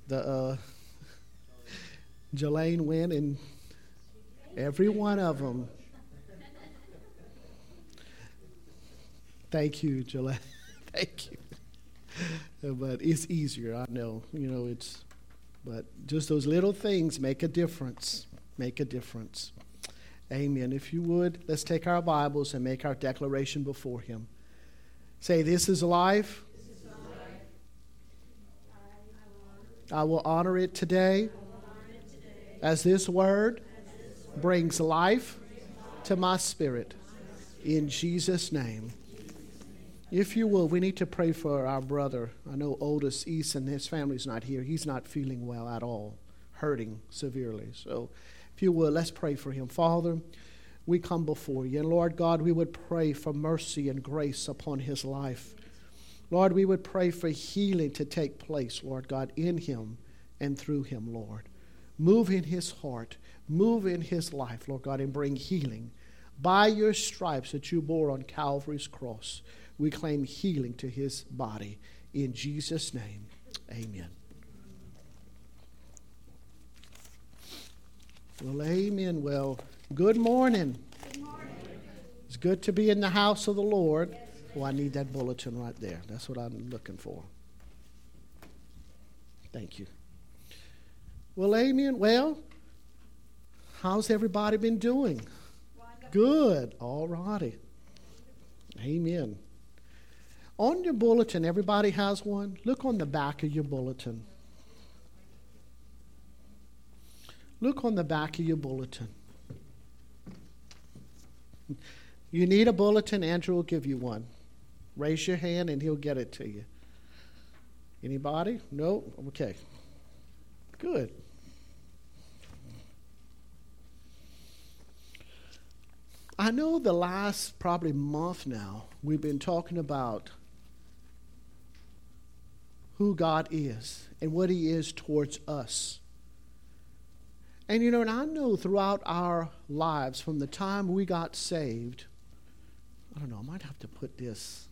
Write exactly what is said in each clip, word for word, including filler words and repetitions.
The uh, Jelaine went and every one of them. Thank you, Jelaine. Thank you. But it's easier, I know. You know, it's, but just those little things make a difference. Make a difference. Amen. If you would, let's take our Bibles and make our declaration before Him. Say, this is life. This is life. I will honor it today, as this word brings life to my spirit. In Jesus' name. If you will, we need to pray for our brother. I know Otis Eason, his family's not here. He's not feeling well at all, hurting severely. So if you will, let's pray for him. Father, we come before you. And Lord God, we would pray for mercy and grace upon his life. Lord, we would pray for healing to take place, Lord God, in him and through him, Lord. Move in his heart. Move in his life, Lord God, and bring healing. By your stripes that you bore on Calvary's cross, we claim healing to his body. In Jesus' name, amen. Well, amen. Well, good morning. Good morning. It's good to be in the house of the Lord. Oh, I need that bulletin right there. That's what I'm looking for. Thank you. Well, amen. Well, how's everybody been doing? Good. All righty. Amen. On your bulletin, everybody has one. Look on the back of your bulletin. Look on the back of your bulletin. You need a bulletin, Andrew will give you one. Raise your hand and he'll get it to you. Anybody? No? Okay. Good. I know the last probably month now, we've been talking about who God is and what He is towards us. And you know, and I know throughout our lives, from the time we got saved, I don't know, I might have to put this.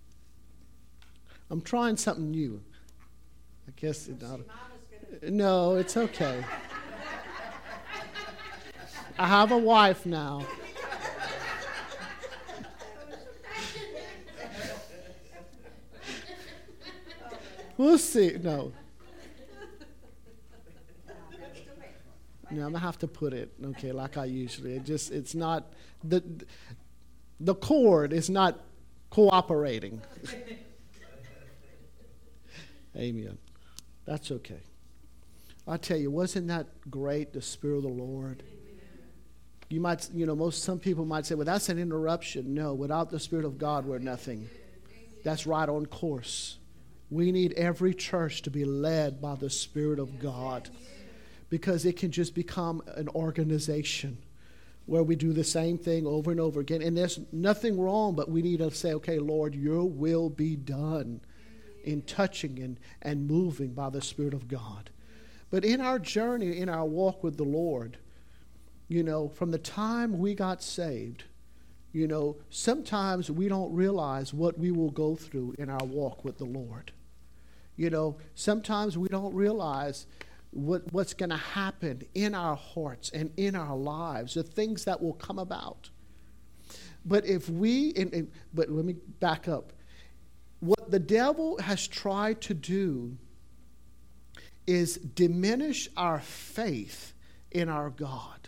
I'm trying something new. I guess it not. No, it's okay. I have a wife now. We'll see. No. No, I'm going to have to put it, okay, like I usually. It just, it's not, the the cord is not cooperating. Amen. That's okay. I tell you, wasn't that great, the Spirit of the Lord? You might, you know, most, some people might say, well, that's an interruption. No, without the Spirit of God, we're nothing. That's right on course. We need every church to be led by the Spirit of God, because it can just become an organization where we do the same thing over and over again. And there's nothing wrong, but we need to say, okay, Lord, your will be done in touching and, and moving by the Spirit of God. But in our journey, in our walk with the Lord, you know, from the time we got saved, you know, sometimes we don't realize what we will go through in our walk with the Lord. You know, sometimes we don't realize what, what's going to happen in our hearts and in our lives, the things that will come about. But if we, and, and, but let me back up. What the devil has tried to do is diminish our faith in our God.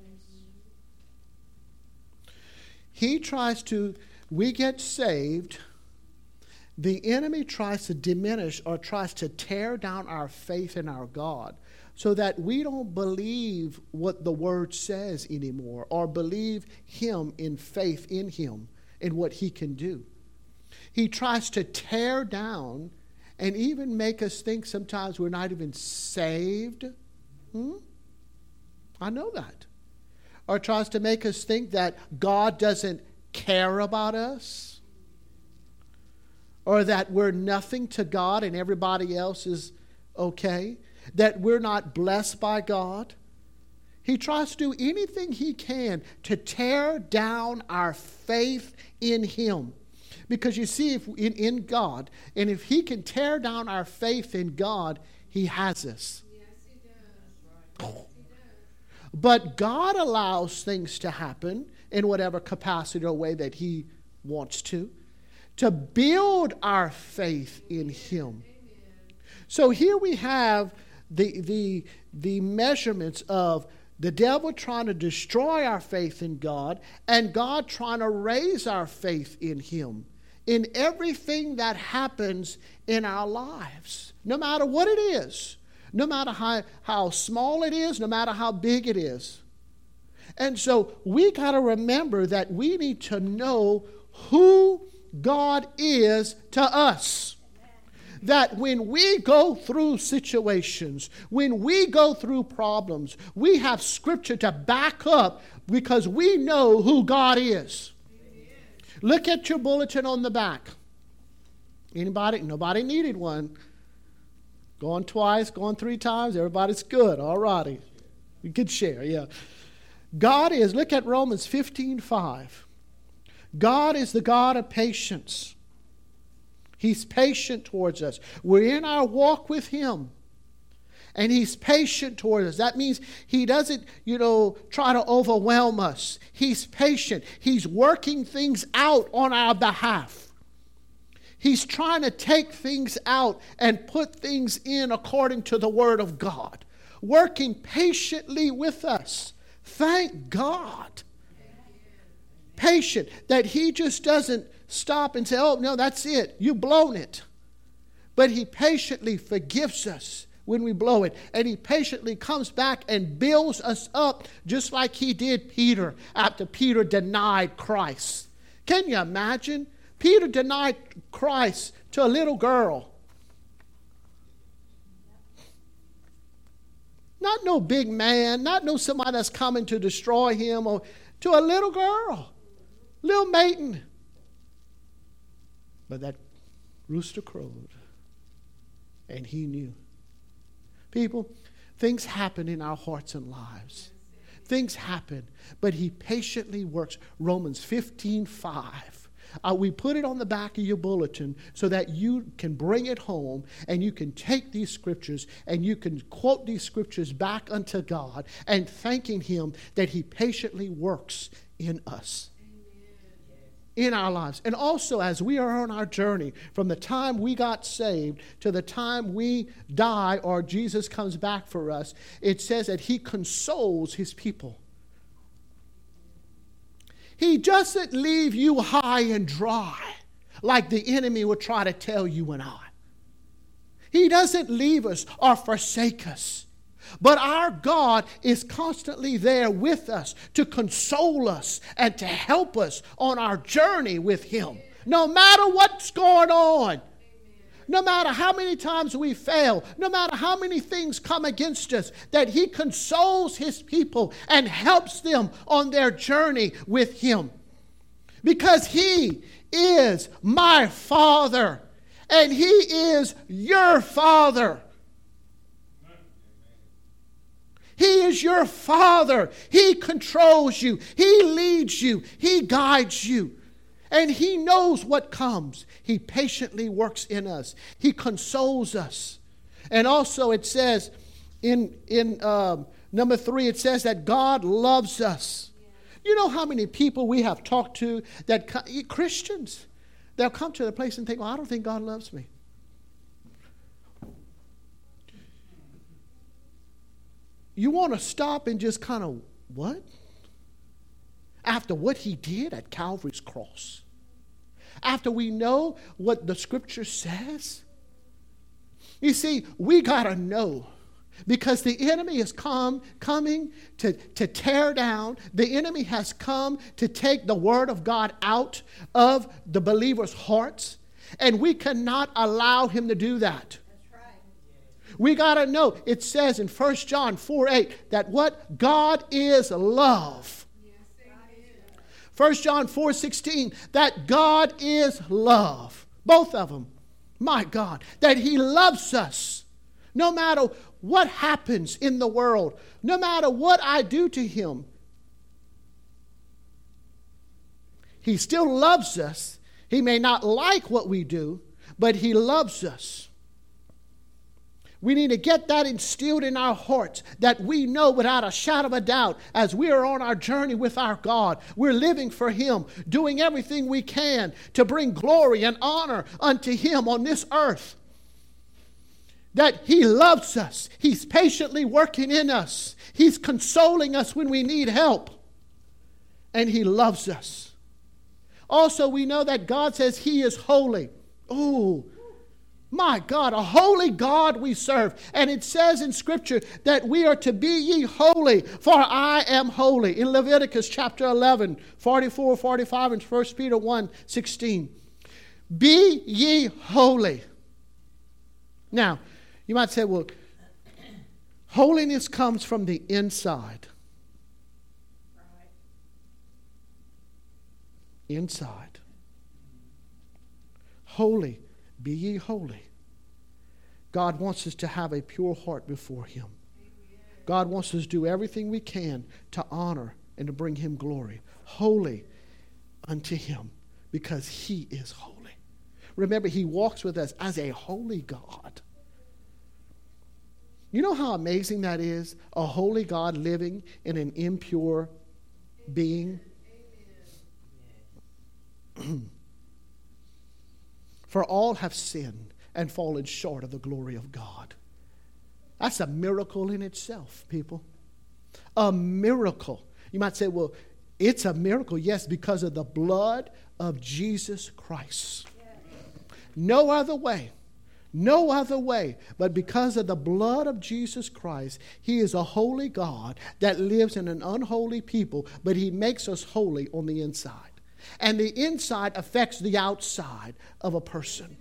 He tries to, we get saved, the enemy tries to diminish or tries to tear down our faith in our God so that we don't believe what the Word says anymore or believe Him in faith in Him and what He can do. He tries to tear down and even make us think sometimes we're not even saved. Hmm? I know that. Or tries to make us think that God doesn't care about us. Or that we're nothing to God and everybody else is okay. That we're not blessed by God. He tries to do anything he can to tear down our faith in Him. Because you see, if in, in God, and if He can tear down our faith in God, He has us. Yes, he does. Yes, he does. But God allows things to happen in whatever capacity or way that he wants to, to build our faith in him. So here we have the, the, the measurements of the devil trying to destroy our faith in God and God trying to raise our faith in him in everything that happens in our lives, no matter what it is, no matter how, how small it is, no matter how big it is. And so we got to remember that we need to know who God is to us. That when we go through situations, when we go through problems, we have scripture to back up because we know who God is. Amen. Look at your bulletin on the back. Anybody? Nobody needed one. Going twice, going three times, everybody's good. All righty. You can share, yeah. God is, look at Romans fifteen five. God is the God of patience. He's patient towards us. We're in our walk with him. And he's patient towards us. That means he doesn't, you know, try to overwhelm us. He's patient. He's working things out on our behalf. He's trying to take things out and put things in according to the word of God. Working patiently with us. Thank God. Patient. That he just doesn't stop and say, oh, no, that's it. You've blown it. But he patiently forgives us when we blow it. And he patiently comes back and builds us up just like he did Peter after Peter denied Christ. Can you imagine? Peter denied Christ to a little girl. Not no big man, not no somebody that's coming to destroy him, or to a little girl, little maiden. But that rooster crowed, and he knew. People, things happen in our hearts and lives. Things happen, but he patiently works. Romans fifteen five. Uh, we put it on the back of your bulletin so that you can bring it home and you can take these scriptures and you can quote these scriptures back unto God and thanking him that he patiently works in us. In our lives. And also as we are on our journey from the time we got saved to the time we die or Jesus comes back for us, it says that he consoles his people. He doesn't leave you high and dry like the enemy would try to tell you and I. He doesn't leave us or forsake us. But our God is constantly there with us to console us and to help us on our journey with him. No matter what's going on. No matter how many times we fail. No matter how many things come against us. That he consoles his people and helps them on their journey with him. Because he is my Father. And he is your Father. He is your Father. He controls you. He leads you. He guides you. And he knows what comes. He patiently works in us. He consoles us. And also it says in, in um, number three, it says that God loves us. You know how many people we have talked to that Christians, they'll come to the place and think, well, I don't think God loves me. You want to stop and just kind of, what? After what he did at Calvary's cross. After we know what the scripture says. You see, we got to know. Because the enemy is come, coming to, to tear down. The enemy has come to take the word of God out of the believers' hearts. And we cannot allow him to do that. We got to know, it says in First John four eight, that what? God is love. First John four sixteen, that God is love. Both of them. My God. That he loves us. No matter what happens in the world. No matter what I do to him. He still loves us. He may not like what we do, but he loves us. We need to get that instilled in our hearts, that we know without a shadow of a doubt, as we are on our journey with our God, we're living for Him, doing everything we can to bring glory and honor unto Him on this earth. That He loves us. He's patiently working in us. He's consoling us when we need help. And He loves us. Also, we know that God says He is holy. Oh, my God, a holy God we serve. And it says in Scripture that we are to be ye holy, for I am holy. In Leviticus chapter eleven, forty-four, forty-five, and First Peter one, sixteen. Be ye holy. Now, you might say, well, holiness comes from the inside. Inside. Holy. Be ye holy. God wants us to have a pure heart before Him. God wants us to do everything we can to honor and to bring Him glory. Holy unto Him, because He is holy. Remember, He walks with us as a holy God. You know how amazing that is? A holy God living in an impure being. For all have sinned and fallen short of the glory of God. That's a miracle in itself, people. A miracle. You might say, well, it's a miracle, yes, because of the blood of Jesus Christ. No other way. No other way. But because of the blood of Jesus Christ, He is a holy God that lives in an unholy people, but He makes us holy on the inside. And the inside affects the outside of a person.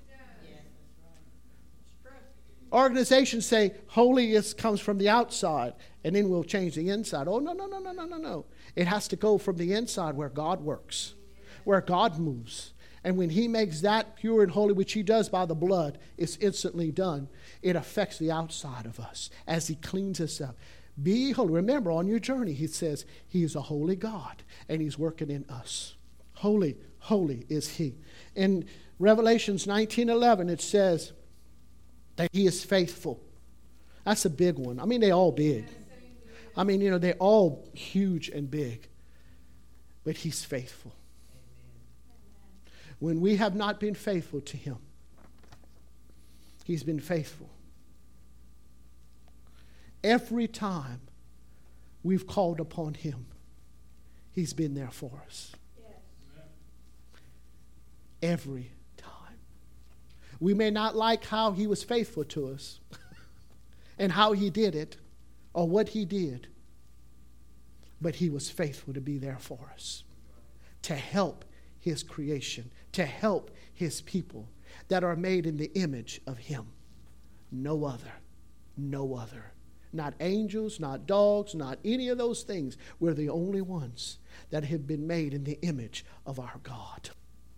Organizations say holiness comes from the outside, and then we'll change the inside. Oh, no, no, no, no, no, no, no. It has to go from the inside where God works, where God moves. And when He makes that pure and holy, which He does by the blood, it's instantly done. It affects the outside of us as He cleans us up. Be holy. Remember, on your journey, He says He is a holy God, and He's working in us. Holy, holy is He. In Revelations nineteen eleven, it says that He is faithful. That's a big one. I mean, they're all big. I mean, you know, they're all huge and big. But He's faithful. When we have not been faithful to Him, He's been faithful. Every time we've called upon Him, He's been there for us. Every time. We may not like how He was faithful to us and how He did it or what He did, but He was faithful to be there for us, to help His creation, to help His people that are made in the image of Him. No other. No other. Not angels, not dogs, not any of those things. We're the only ones that have been made in the image of our God.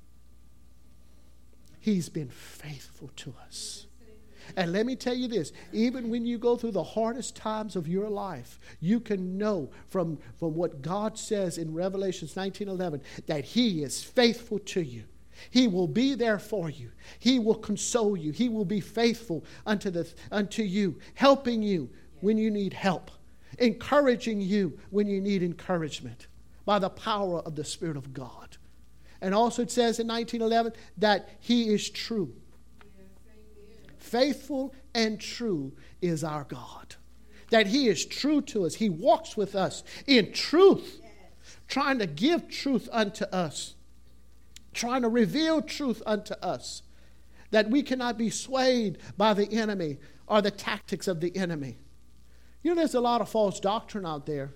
He's been faithful to us. And let me tell you this, even when you go through the hardest times of your life, you can know from, from what God says in Revelation nineteen eleven that He is faithful to you. He will be there for you. He will console you. He will be faithful unto, the, unto you, helping you when you need help, encouraging you when you need encouragement by the power of the Spirit of God. And also it says in nineteen eleven that He is true. Faithful and true is our God. That He is true to us. He walks with us in truth, trying to give truth unto us, trying to reveal truth unto us, that we cannot be swayed by the enemy or the tactics of the enemy. You know, there's a lot of false doctrine out there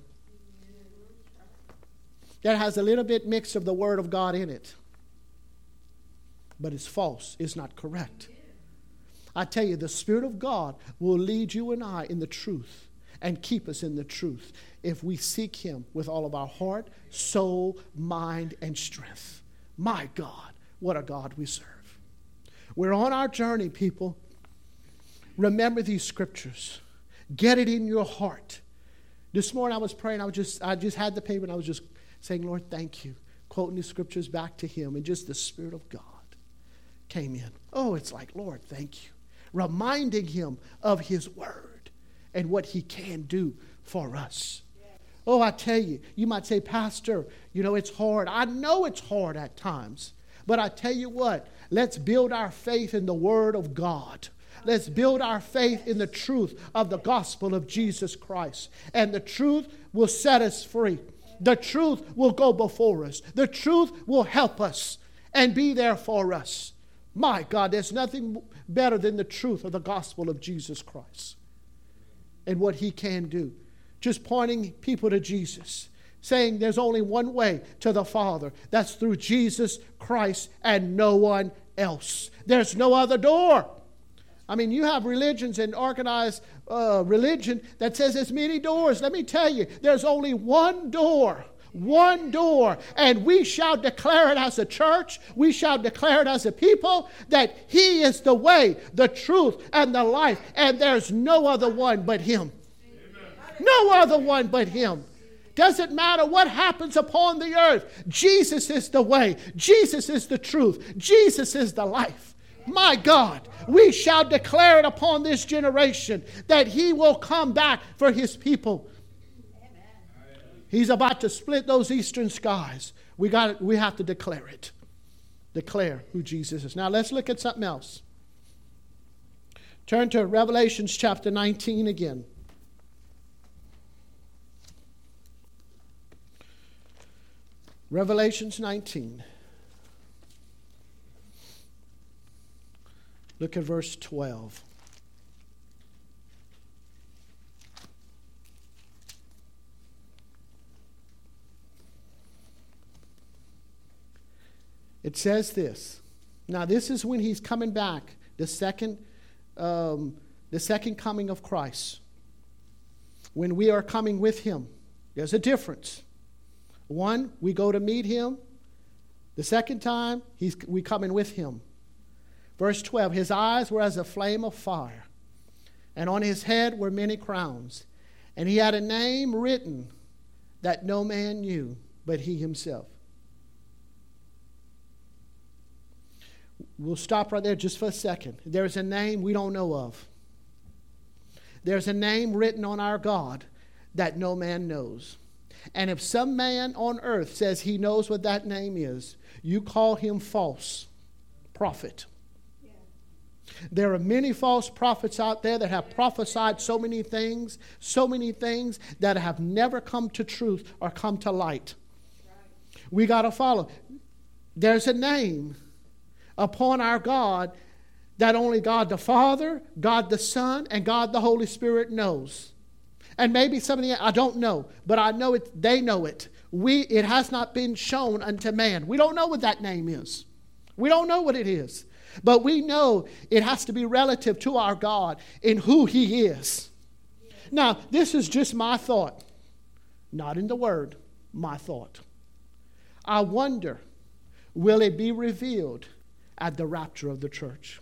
that has a little bit mix of the Word of God in it. But it's false. It's not correct. I tell you, the Spirit of God will lead you and I in the truth and keep us in the truth if we seek Him with all of our heart, soul, mind, and strength. My God, what a God we serve. We're on our journey, people. Remember these scriptures. Get it in your heart. This morning I was praying. I was just, I just had the paper and I was just saying, Lord, thank you. Quoting the scriptures back to Him. And just the Spirit of God came in. Oh, it's like, Lord, thank you. reminding him of his word and what he can do for us. Oh, I tell you, you might say, Pastor, you know, it's hard. I know it's hard at times. But I tell you what, let's build our faith in the word of God. Let's build our faith in the truth of the gospel of Jesus Christ. And the truth will set us free. The truth will go before us. The truth will help us and be there for us. My God, there's nothing better than the truth of the gospel of Jesus Christ and what he can do. Just pointing people to Jesus, saying there's only one way to the Father. That's through Jesus Christ and no one else. There's no other door. I mean, you have religions and organized uh, religion that says there's many doors. Let me tell you, there's only one door. One door. And we shall declare it as a church. We shall declare it as a people that he is the way, the truth, and the life. And there's no other one but him. No other one but him. Doesn't matter what happens upon the earth. Jesus is the way. Jesus is the truth. Jesus is the life. My God, we shall declare it upon this generation that he will come back for his people. He's about to split those eastern skies. We got we have to declare it. Declare who Jesus is. Now let's look at something else. Turn to Revelation chapter nineteen again. Revelations nineteen. Look at verse twelve. It says this. Now this is when he's coming back, the second, um, the second coming of Christ. When we are coming with him. There's a difference. One, we go to meet him. The second time, he's, we coming with him. Verse twelve, his eyes were as a flame of fire, and on his head were many crowns. And he had a name written that no man knew but he himself. We'll stop right there just for a second. There's a name we don't know of. There's a name written on our God that no man knows. And if some man on earth says he knows what that name is, you call him false prophet. Yeah. There are many false prophets out there that have prophesied so many things, so many things that have never come to truth or come to light. Right. We got to follow. There's a name upon our God that only God the Father, God the Son, and God the Holy Spirit knows. And maybe some of the, I don't know, but I know it, they know it. We, it has not been shown unto man. We don't know what that name is. We don't know what it is. But we know it has to be relative to our God in who he is. Now, this is just my thought. Not in the word, my thought. I wonder, will it be revealed at the rapture of the church?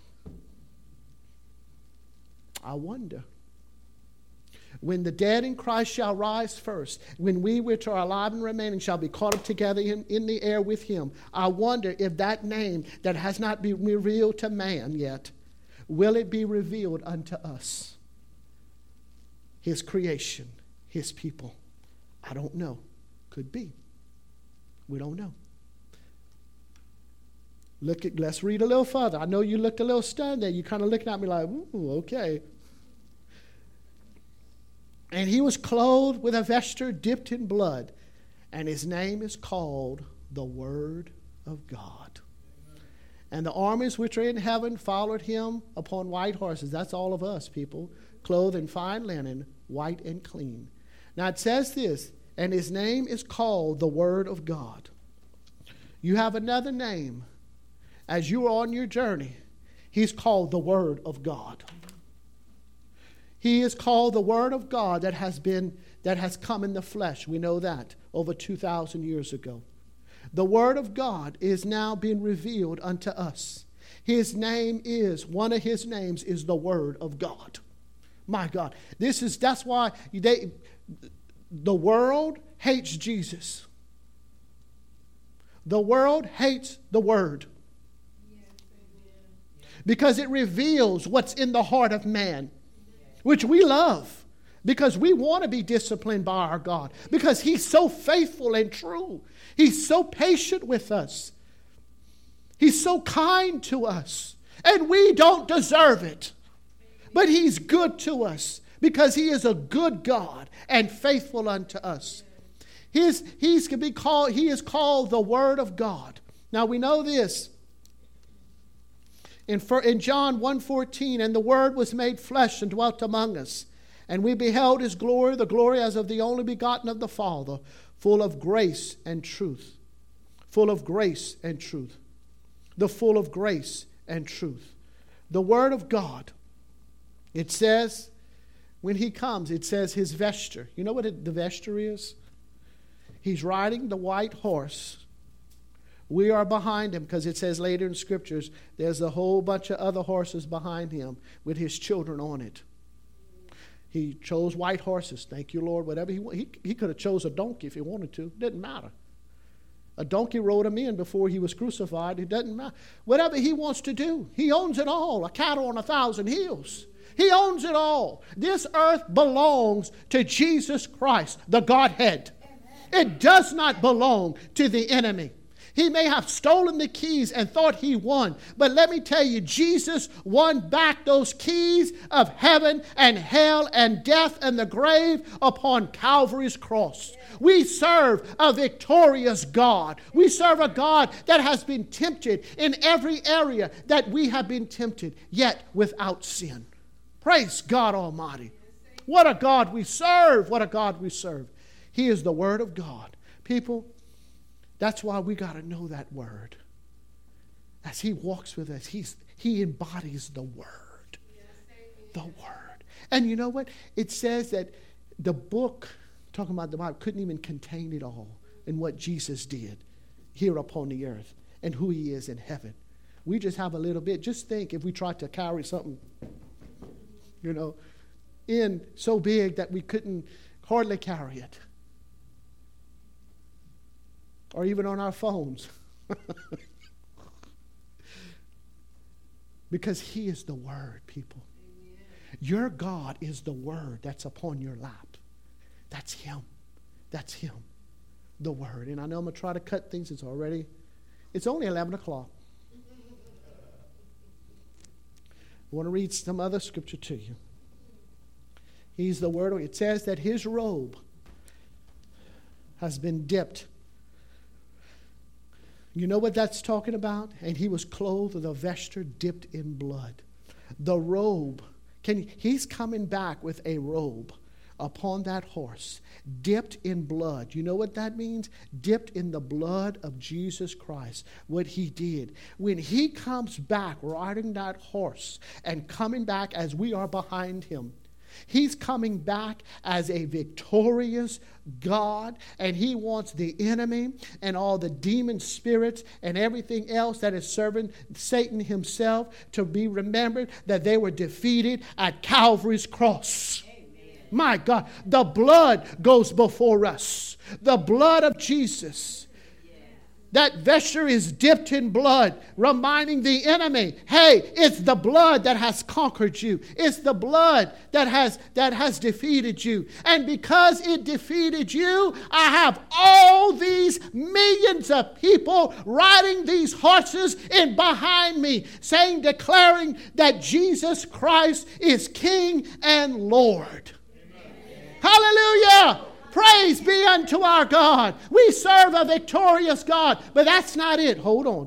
I wonder. When the dead in Christ shall rise first, when we which are alive and remaining shall be caught up together in, in the air with him, I wonder if that name that has not been revealed to man yet, will it be revealed unto us? His creation, his people. I don't know. Could be. We don't know. Look at, let's read a little further. I know you looked a little stunned there. You kind of looking at me like, ooh, okay. And he was clothed with a vesture dipped in blood, and his name is called the Word of God. Amen. And the armies which are in heaven followed him upon white horses. That's all of us, people, clothed in fine linen, white and clean. Now it says this, and his name is called the Word of God. You have another name. As you are on your journey, he's called the Word of God. He is called the Word of God that has been, that has come in the flesh. We know that over two thousand years ago. The Word of God is now being revealed unto us. His name is, one of his names is the Word of God. My God. This is, that's why they, the world hates Jesus. The world hates the Word. because it reveals what's in the heart of man, which we love because we want to be disciplined by our God, because he's so faithful and true. He's so patient with us. He's so kind to us, and we don't deserve it. But he's good to us because he is a good God and faithful unto us. His, he's can be called, he is called the Word of God. Now we know this. In, in John one fourteen, and the Word was made flesh and dwelt among us. And we beheld his glory, the glory as of the only begotten of the Father, full of grace and truth. Full of grace and truth. The full of grace and truth. The Word of God. It says, when he comes, it says his vesture. You know what it, the vesture is? He's riding the white horse. We are behind him, because it says later in scriptures, there's a whole bunch of other horses behind him with his children on it. He chose white horses. Thank you, Lord. Whatever he he, he could have chose a donkey if he wanted to. Didn't matter. A donkey rode him in before he was crucified. It doesn't matter. Whatever he wants to do. He owns it all. A cattle on a thousand hills. He owns it all. This earth belongs to Jesus Christ, the Godhead. It does not belong to the enemy. He may have stolen the keys and thought he won. But let me tell you, Jesus won back those keys of heaven and hell and death and the grave upon Calvary's cross. We serve a victorious God. We serve a God that has been tempted in every area that we have been tempted, yet without sin. Praise God Almighty. What a God we serve. What a God we serve. He is the Word of God. People, that's why we got to know that Word. As he walks with us, he's, he embodies the Word. The Word. And you know what? It says that the book, talking about the Bible, couldn't even contain it all in what Jesus did here upon the earth and who he is in heaven. We just have a little bit. Just think if we tried to carry something, you know, in so big that we couldn't hardly carry it. Or even on our phones. Because he is the Word, people. Amen. Your God is the Word that's upon your lap. That's him. That's him. The Word. And I know I'm going to try to cut things. It's already, it's only eleven o'clock. I want to read some other scripture to you. He's the Word. It says that his robe has been dipped. You know what that's talking about? And he was clothed with a vesture dipped in blood. The robe, can he's coming back with a robe upon that horse, dipped in blood. You know what that means? Dipped in the blood of Jesus Christ. What he did. When he comes back riding that horse and coming back as we are behind him, he's coming back as a victorious God, and he wants the enemy and all the demon spirits and everything else that is serving Satan himself to be remembered that they were defeated at Calvary's cross. Amen. My God, the blood goes before us. The blood of Jesus. That vesture is dipped in blood, reminding the enemy, hey, it's the blood that has conquered you. It's the blood that has, that has defeated you. And because it defeated you, I have all these millions of people riding these horses in behind me, saying, declaring that Jesus Christ is King and Lord. Amen. Hallelujah! Praise be unto our God. We serve a victorious God. But that's not it. Hold on.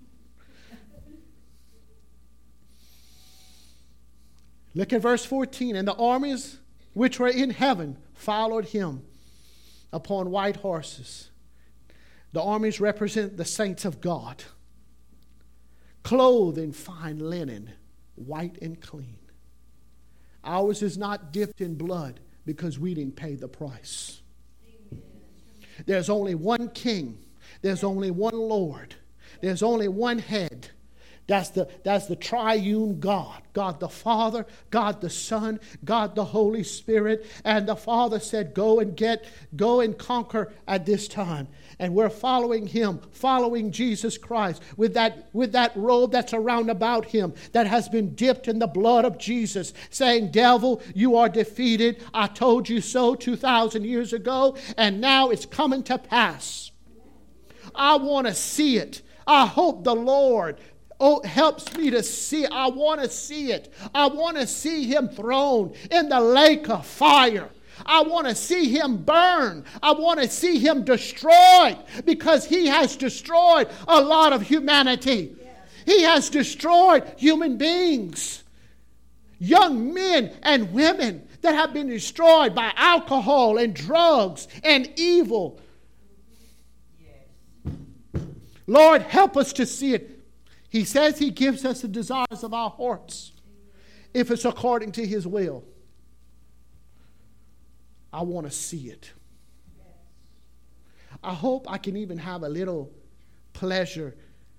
Look at verse fourteen. And the armies which were in heaven followed him upon white horses. The armies represent the saints of God, clothed in fine linen, white and clean. Ours is not dipped in blood, because we didn't pay the price. Amen. There's only one king. There's only one Lord. There's only one head. That's the, that's the triune God. God the Father, God the Son, God the Holy Spirit. And the Father said, go and get, go and conquer at this time. And we're following him, following Jesus Christ with that, with that robe that's around about him that has been dipped in the blood of Jesus, saying, devil, you are defeated. I told you so two thousand years ago, and now it's coming to pass. I want to see it. I hope the Lord Oh, helps me to see. I want to see it. I want to see him thrown in the lake of fire. I want to see him burn. I want to see him destroyed, because he has destroyed a lot of humanity. Yes. He has destroyed human beings, young men and women that have been destroyed by alcohol and drugs and evil. Yes. Lord, help us to see it. He says he gives us the desires of our hearts if it's according to his will. I want to see it. I hope I can even have a little pleasure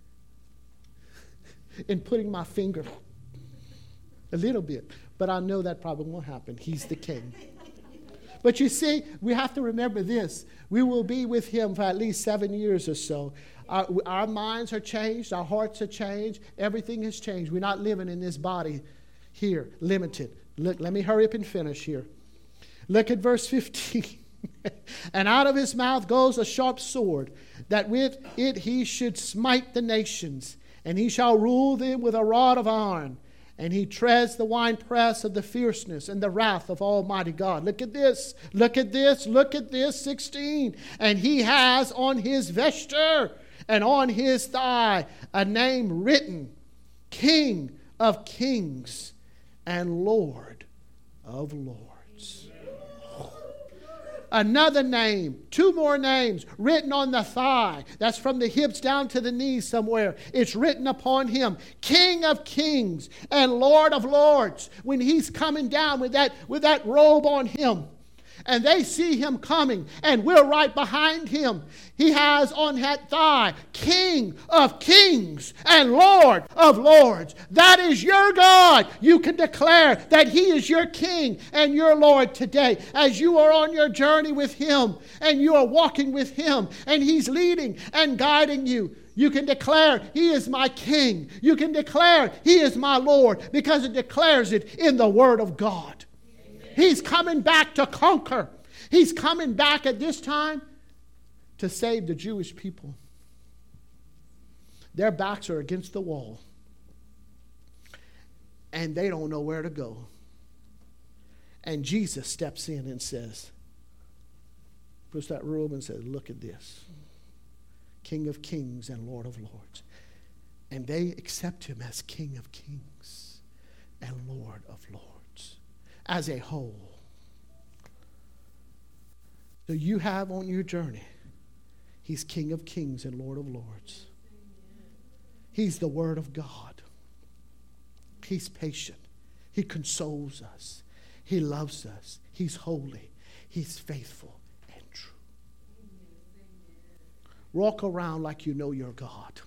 in putting my finger a little bit. But I know that probably won't happen. He's the king. But you see, we have to remember this. We will be with him for at least seven years or so. Our, our minds are changed. Our hearts are changed. Everything has changed. We're not living in this body here, limited. Look, let me hurry up and finish here. Look at verse fifteen. And out of his mouth goes a sharp sword, that with it he should smite the nations, and he shall rule them with a rod of iron. And he treads the winepress of the fierceness and the wrath of Almighty God. Look at this. Look at this. Look at this. sixteen. And he has on his vesture and on his thigh a name written, King of Kings and Lord of Lords. Another name, two more names written on the thigh. That's from the hips down to the knees somewhere. It's written upon him, King of Kings and Lord of Lords. When he's coming down with that, with that robe on him, and they see him coming, and we're right behind him. He has on that thigh, King of Kings and Lord of Lords. That is your God. You can declare that he is your King and your Lord today as you are on your journey with him and you are walking with him and he's leading and guiding you. You can declare, he is my King. You can declare, he is my Lord, because it declares it in the Word of God. He's coming back to conquer. He's coming back at this time to save the Jewish people. Their backs are against the wall. And they don't know where to go. And Jesus steps in and says, puts that robe and says, look at this. King of Kings and Lord of Lords. And they accept him as King of Kings and Lord of Lords. As a whole. So you have on your journey, he's King of Kings and Lord of Lords. He's the Word of God. He's patient. He consoles us. He loves us. He's holy. He's faithful and true. Walk around like you know your God.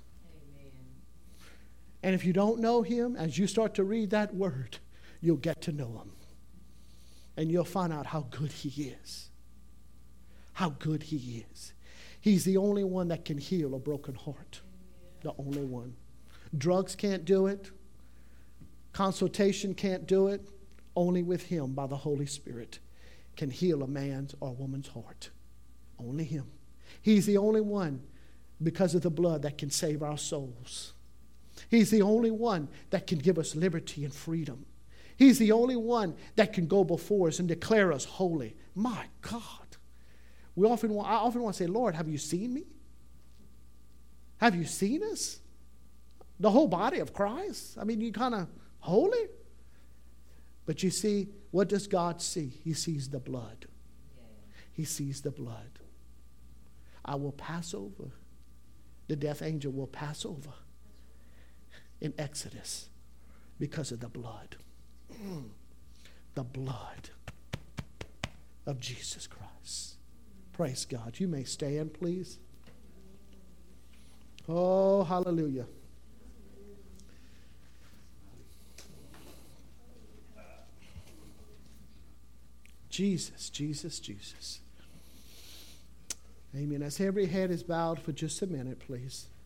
And if you don't know him, as you start to read that word, you'll get to know him. And you'll find out how good he is. How good he is. He's the only one that can heal a broken heart. The only one. Drugs can't do it. Consultation can't do it. Only with him, by the Holy Spirit, can heal a man's or a woman's heart. Only him. He's the only one, because of the blood, that can save our souls. He's the only one that can give us liberty and freedom. He's the only one that can go before us and declare us holy. My God. We often want, I often want to say, Lord, have you seen me? Have you seen us? The whole body of Christ? I mean, you kind of holy? But you see, what does God see? He sees the blood. He sees the blood. I will pass over. The death angel will pass over in Exodus because of the blood. The blood of Jesus Christ. Praise God. You may stand, please. Oh, hallelujah. Jesus, Jesus, Jesus. Amen. As every head is bowed for just a minute, please.